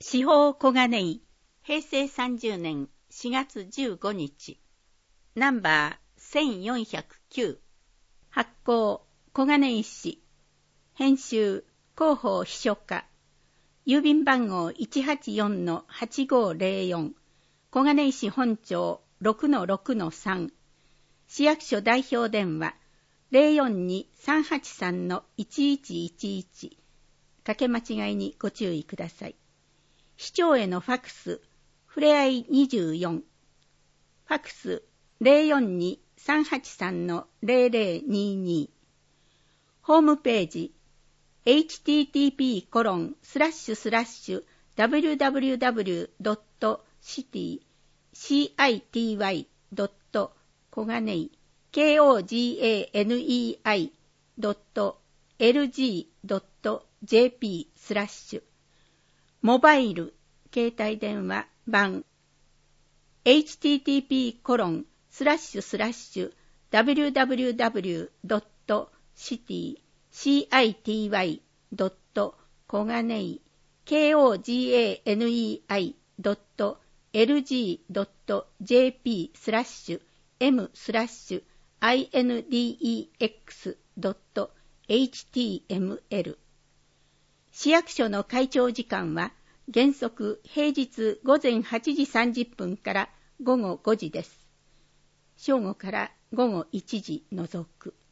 司法小金井、平成30年4月15日、ナンバー1409、発行小金井市、編集広報秘書課、郵便番号 184-8504、小金井市本町 6-6-3、市役所代表電話 042-383-1111、かけ間違いにご注意ください。市長へのファクス、ふれあい24、ファクス 042-383-0022、ホームページ、http://www.city.koganei.lg.jp/ モバイル、携帯電話版 http://www.city.koganei.jp/index.html 市役所の開庁時間は原則平日午前8時30分から午後5時です。正午から午後1時除く。